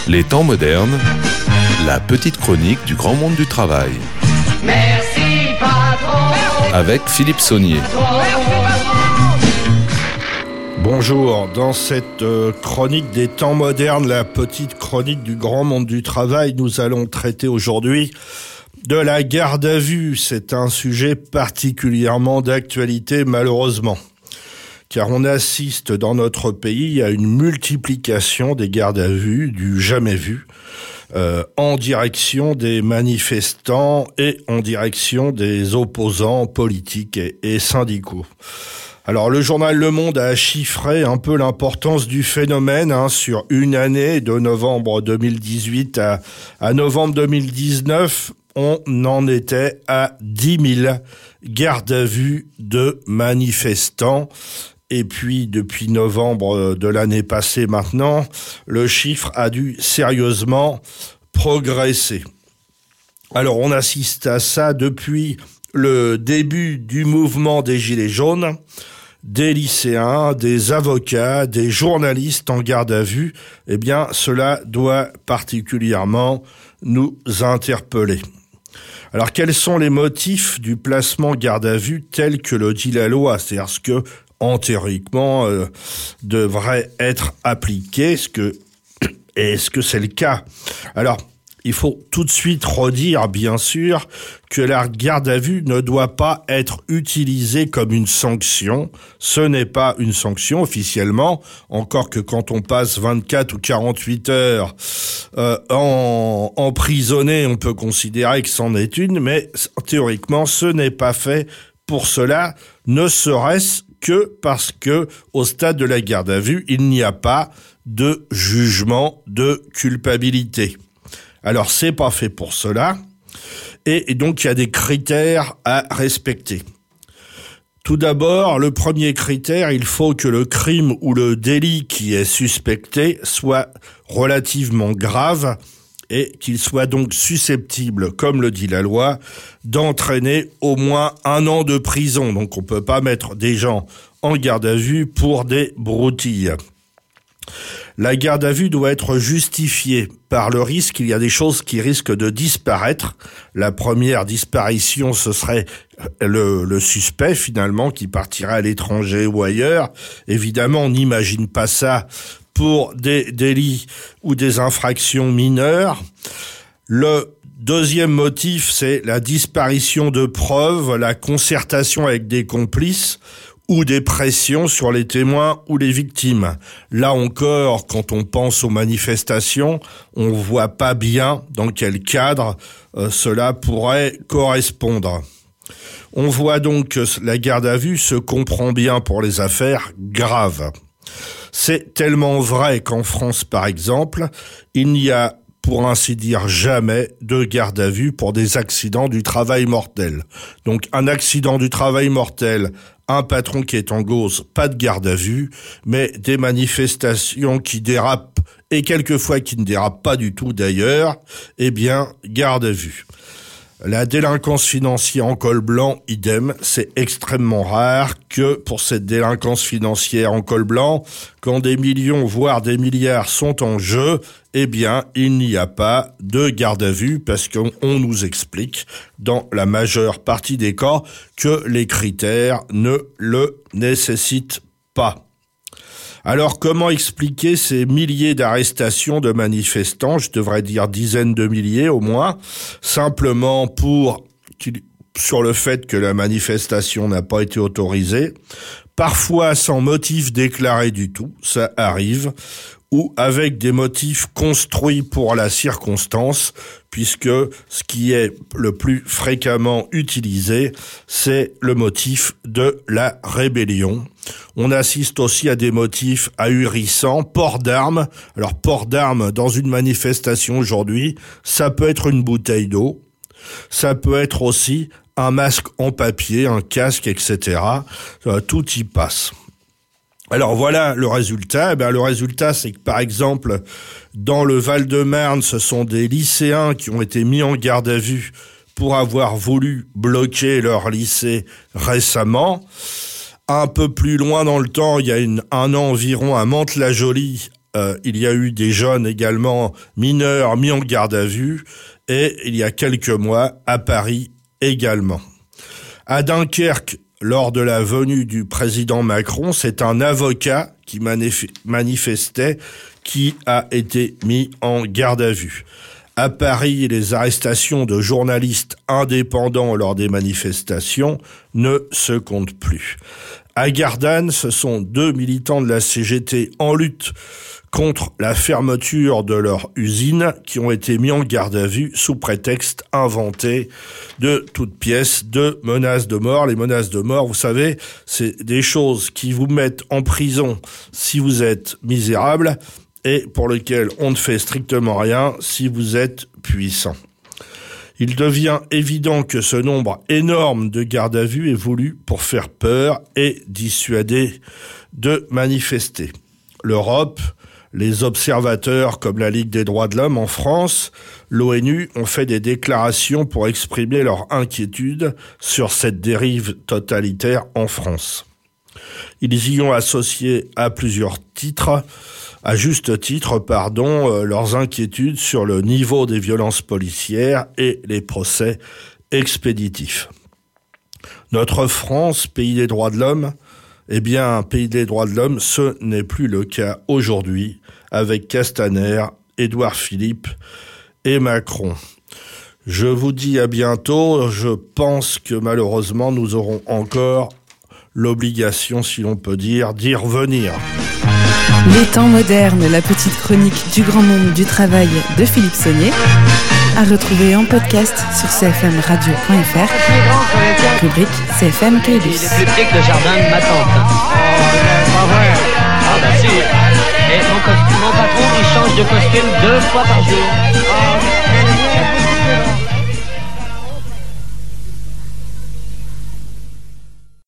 Les temps modernes, la petite chronique du grand monde du travail. Merci patron. Avec Philippe Saunier. Bonjour, dans cette chronique des temps modernes, la petite chronique du grand monde du travail, nous allons traiter aujourd'hui de la garde à vue. C'est un sujet particulièrement d'actualité malheureusement, car on assiste dans notre pays à une multiplication des gardes à vue du jamais vu, en direction des manifestants et en direction des opposants politiques et syndicaux. Alors, le journal Le Monde a chiffré un peu l'importance du phénomène sur une année, de novembre 2018 à novembre 2019. On en était à 10 000 gardes à vue de manifestants. Et puis, depuis novembre de l'année passée maintenant, le chiffre a dû sérieusement progresser. Alors, on assiste à ça depuis le début du mouvement des Gilets jaunes. Des lycéens, des avocats, des journalistes en garde à vue, eh bien, cela doit particulièrement nous interpeller. Alors, quels sont les motifs du placement garde à vue tel que le dit la loi? C'est-à-dire ce que, théoriquement, devrait être appliqué, est-ce que c'est le cas? Alors, il faut tout de suite redire, bien sûr, que la garde à vue ne doit pas être utilisée comme une sanction. Ce n'est pas une sanction officiellement, encore que quand on passe 24 ou 48 heures emprisonné, on peut considérer que c'en est une, mais théoriquement, ce n'est pas fait pour cela, ne serait-ce que parce que, au stade de la garde à vue, il n'y a pas de jugement de culpabilité. Alors, c'est pas fait pour cela. Et donc, il y a des critères à respecter. Tout d'abord, le premier critère, il faut que le crime ou le délit qui est suspecté soit relativement grave et qu'il soit donc susceptible, comme le dit la loi, d'entraîner au moins 1 an de prison. Donc, on peut pas mettre des gens en garde à vue pour des broutilles. La garde à vue doit être justifiée par le risque. Il y a des choses qui risquent de disparaître. La première disparition, ce serait le suspect, finalement, qui partirait à l'étranger ou ailleurs. Évidemment, on n'imagine pas ça pour des délits ou des infractions mineures. Le deuxième motif, c'est la disparition de preuves, la concertation avec des complices, ou des pressions sur les témoins ou les victimes. Là encore, quand on pense aux manifestations, on voit pas bien dans quel cadre cela pourrait correspondre. On voit donc que la garde à vue se comprend bien pour les affaires graves. C'est tellement vrai qu'en France, par exemple, il n'y a pour ainsi dire jamais de garde à vue pour des accidents du travail mortel. Donc un accident du travail mortel, un patron qui est en gauze, pas de garde à vue, mais des manifestations qui dérapent et quelquefois qui ne dérapent pas du tout d'ailleurs, eh bien garde à vue. La délinquance financière en col blanc, idem, c'est extrêmement rare que pour cette délinquance financière en col blanc, quand des millions voire des milliards sont en jeu, eh bien, il n'y a pas de garde à vue parce qu'on nous explique dans la majeure partie des cas que les critères ne le nécessitent pas. Alors, comment expliquer ces milliers d'arrestations de manifestants, je devrais dire dizaines de milliers au moins, simplement sur le fait que la manifestation n'a pas été autorisée, parfois sans motif déclaré du tout, ça arrive, ou avec des motifs construits pour la circonstance, puisque ce qui est le plus fréquemment utilisé, c'est le motif de la rébellion. On assiste aussi à des motifs ahurissants, port d'armes. Alors, port d'armes dans une manifestation aujourd'hui, ça peut être une bouteille d'eau, ça peut être aussi un masque en papier, un casque, etc. Tout y passe. Alors voilà le résultat. Le résultat, c'est que par exemple, dans le Val-de-Marne, ce sont des lycéens qui ont été mis en garde à vue pour avoir voulu bloquer leur lycée récemment. Un peu plus loin dans le temps, il y a un an environ, à Mantes-la-Jolie, il y a eu des jeunes également mineurs mis en garde à vue, et il y a quelques mois à Paris également. À Dunkerque, lors de la venue du président Macron, c'est un avocat qui manifestait qui a été mis en garde à vue. À Paris, les arrestations de journalistes indépendants lors des manifestations ne se comptent plus. À Gardanne, ce sont 2 militants de la CGT en lutte contre la fermeture de leur usine qui ont été mis en garde à vue sous prétexte inventé de toutes pièces de menaces de mort. Les menaces de mort, vous savez, c'est des choses qui vous mettent en prison si vous êtes misérable et pour lesquelles on ne fait strictement rien si vous êtes puissant. Il devient évident que ce nombre énorme de gardes à vue est voulu pour faire peur et dissuader de manifester. L'Europe, les observateurs comme la Ligue des droits de l'homme en France, l'ONU ont fait des déclarations pour exprimer leur inquiétude sur cette dérive totalitaire en France. Ils y ont associé à juste titre, leurs inquiétudes sur le niveau des violences policières et les procès expéditifs. Notre France, pays des droits de l'homme, pays des droits de l'homme, ce n'est plus le cas aujourd'hui avec Castaner, Édouard Philippe et Macron. Je vous dis à bientôt. Je pense que malheureusement nous aurons encore l'obligation, si l'on peut dire, d'y revenir. Les temps modernes, la petite chronique du grand monde du travail de Philippe Saunier, à retrouver en podcast sur cfmradio.fr, rubrique CFM Caylus. Il est plus petit que le jardin de ma tante. Pas vrai. Ah bah si. Et mon patron, il change de costume 2 fois par jour.